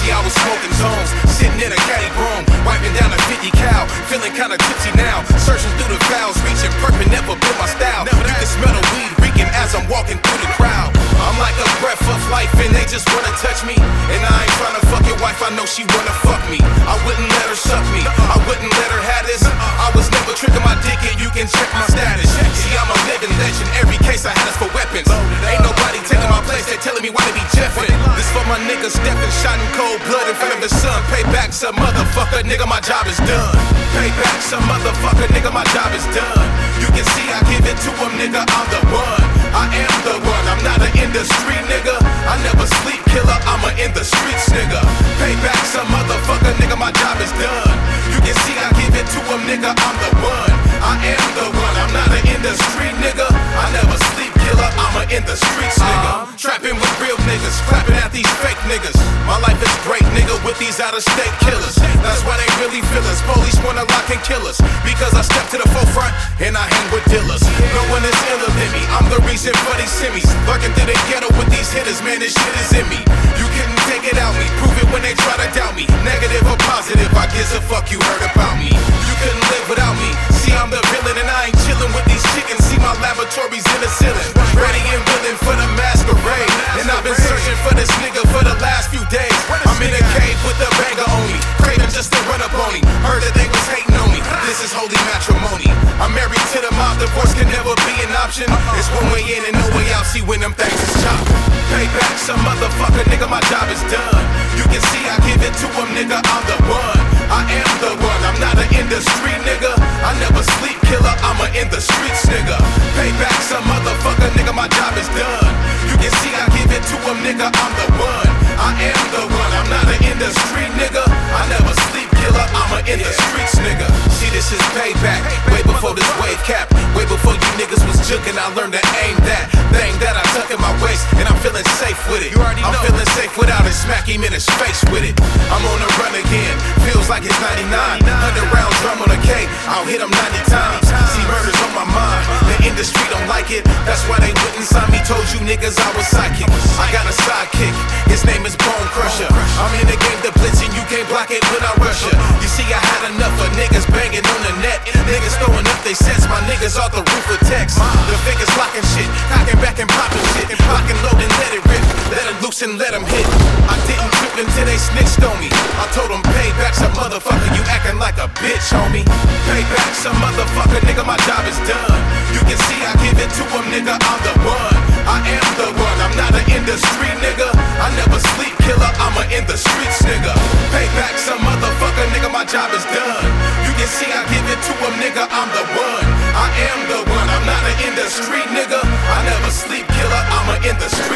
See, I was smoking zones, sitting in a caddy broom, wiping down a 50 cal, feeling kinda tipsy now. Searching through the files, reaching perfect, never been my style. You can smell the weed reeking as I'm walking through the crowd. I'm like a breath of life and they just wanna touch me. And I ain't tryna fuck your wife, I know she wanna fuck me. I wouldn't let her suck me, I wouldn't let her have this. I was never tricking my dick and you can check my status. See, I'm a living legend, every case I had is for weapons. Ain't nobody taking my place, they telling me why they be jeffing. This for my nigga Stephen, shot in cold blood in front of his son. Pay back some motherfucker, nigga, my job is done. Pay back some motherfucker, nigga, my job is done. You can see I give it to him, nigga, I'm the one. I am the one, I'm not an industry nigga. I never sleep, killer, I'm a in the streets nigga. Pay back some motherfucker, nigga, my job is done. You can see I give it to him, nigga, I'm the one. I am the one, I'm not an industry nigga. I never sleep, killer, I'm a in the streets nigga. Trapping with real niggas, clapping at these fake niggas. My life is great, nigga, with these out-of-state killers. That's why they really feel us. Police wanna lock and kill us because I step to the forefront and I hang with dealers. No one is iller than me, I'm the reason for these semis. Lurking through the ghetto with these hitters, man, this shit is in me. You couldn't take it out me, prove it when they try to doubt me. Negative or positive, I gives a fuck you heard about me. You couldn't live without me. See, I'm the villain and I ain't chillin' with these chickens. See, my laboratory's in the ceiling, ready and willing for the masquerade. And I've been searching for this nigga for the last few days. I'm in a cave with a banger on me, craving just to run up on me. Heard that they was hating on me, this is holy matrimony. I'm married to the mob, divorce can never be an option. It's one way in and no way out, see when them things is chopped. Pay back some motherfucker, nigga, my job is done. You can see I give it to him, nigga, I'm the one. I am the one, I'm not an industry nigga. I never sleep, killer, I'm a in the streets nigga. Pay back some motherfucker, nigga, my job is done. You can see I give it to him, nigga, I'm the one. I am the one, I'm not an industry nigga. I never sleep, killer, I'm a in the streets nigga. See, this is payback, way before this wave cap. Way before you niggas was juking, I learned to aim that thing that I tuck in my waist, and I'm feeling safe with it. I'm feeling safe without it, smack him in his face with it. I'm on the run again, feels like it's 99. 100 round drum on a K, I'll hit him 90 times. See, murder's on my mind, the industry don't like it. That's why they wouldn't sign me, told you niggas I was psychic. I got a sidekick, his name is Bone Crusher. I'm in the game to blitz and you can't block it when I rush ya. You see, I had enough of niggas banging on the net. Niggas throwing up they sets, my niggas off the roof of text. The fingers locking shit, cocking back and popping shit. Lock and load and let it rip, let it loose and let them hit. I didn't trip until they snitched on me. I told them pay back some motherfucker, you acting like a bitch, homie. Pay back some motherfucker, nigga, my job is done. You can see I give it to him, nigga, I'm the one. I am the one, I'm not an industry nigga. I never sleep, killer, I'm a in the streets nigga. Pay back some motherfucker, nigga, my job is done. You can see I give it to him, nigga, I'm the one. I am the one, I'm not an industry nigga. I never sleep, killer, I'm a in the streets.